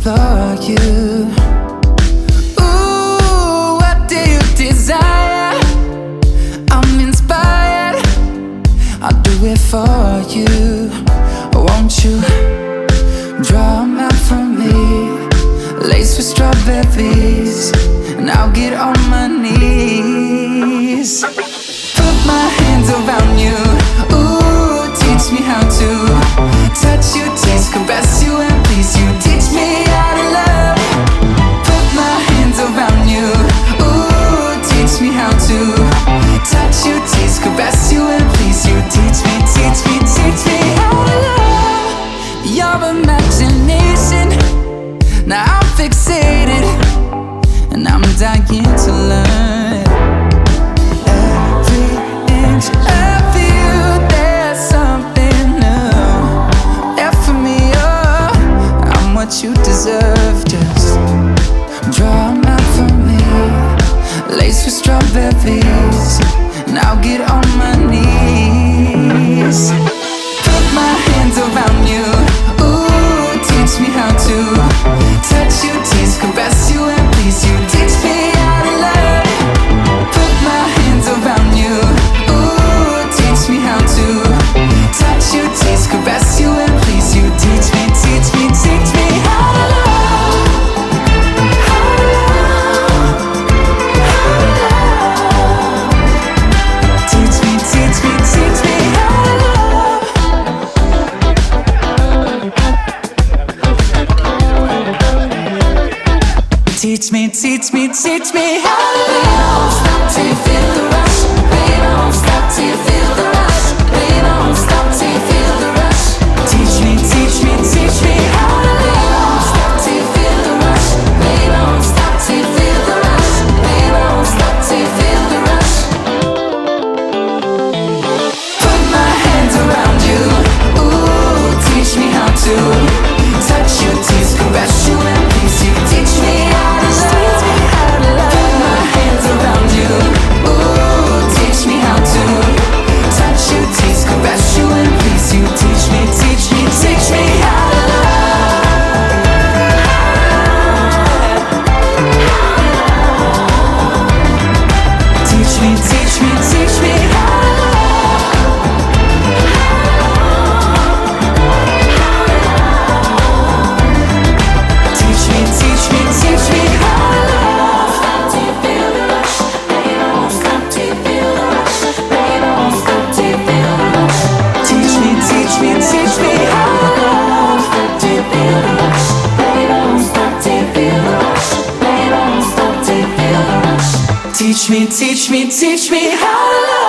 explore you. Ooh, what do you desire? I'm inspired, I'll do it for you. Won't you draw a map for me, laced with strawberries, and I'll get on my knees. Put my hands around you, ooh, teach me how to touch you, taste, caress you, and please you. Teach me how to love. Put my hands around you, ooh, teach me how to touch you, taste, caress you, and please you. Teach me, teach me, teach me how to love. Your imagination, now I'm fixated, and I'm dying to learn. Every inch of you, there's something new. F for me, oh, I'm what you deserve. Just draw a map for me, laced with strawberries, and I'll get on my knees. Put my hands around you, ooh, teach me how to touch you, taste, caress you, and please you. Teach me how to love. Put my hands around you, ooh, teach me how to touch you, taste, caress you, and please you. Teach me, teach me, teach me how to love. How to love. How to love. Teach me, teach me, teach me how to love. Teach me, teach me, teach me how to love. Stop till you feel the rush. Baby, don't stop till you feel the rush. Baby, don't stop till you feel the rush. Teach me, teach me, teach me how to love. Stop till you feel the rush. Baby, don't stop till you feel the rush. Baby, don't stop till you feel the rush. Put my hands around you, ooh, teach me how to touch you, tease, caress you, and please you. Teach me how to love. Put my hands around you, ooh, teach me how to touch you, tease, caress you, and please you. Teach me, teach me, teach me how to love. Teach me, teach me, teach me how to love. Teach me, teach me, teach me how to love. Stop till you feel the rush. Baby, don't stop till you feel the rush. Baby, don't stop till you feel the rush. Teach me, teach me, teach me how to love. Stop till you feel the rush. Baby, don't stop till you feel the rush. Baby, don't stop till you feel the rush. Teach me, teach me, teach me how to love.